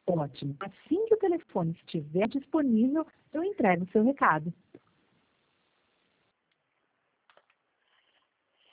Ótimo. Assim que o telefone estiver disponível, eu entrego o seu recado.